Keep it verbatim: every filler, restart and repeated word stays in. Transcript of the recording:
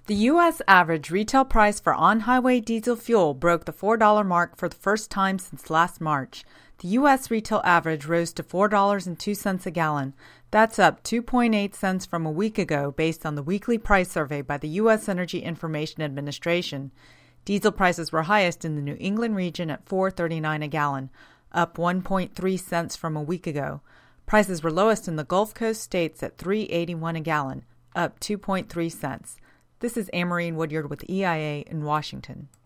The U S average retail price for on-highway diesel fuel broke the four dollar mark for the first time since last March. The U S retail average rose to four dollars and two cents a gallon. That's up two point eight cents from a week ago based on the weekly price survey by the U S Energy Information Administration. Diesel prices were highest in the New England region at four dollars and thirty-nine cents a gallon, up one point three cents from a week ago. Prices were lowest in the Gulf Coast states at three dollars and eighty-one cents a gallon, up two point three cents. This is Amarine Woodyard with E I A in Washington.